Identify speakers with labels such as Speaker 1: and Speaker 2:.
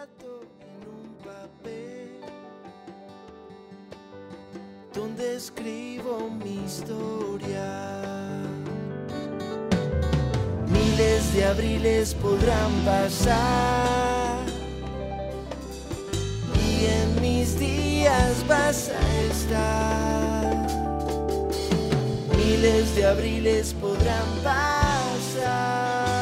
Speaker 1: retrato en un papel donde escribo mi historia. Miles de abriles podrán pasar y en mis días vas a estar. Miles de abriles podrán pasar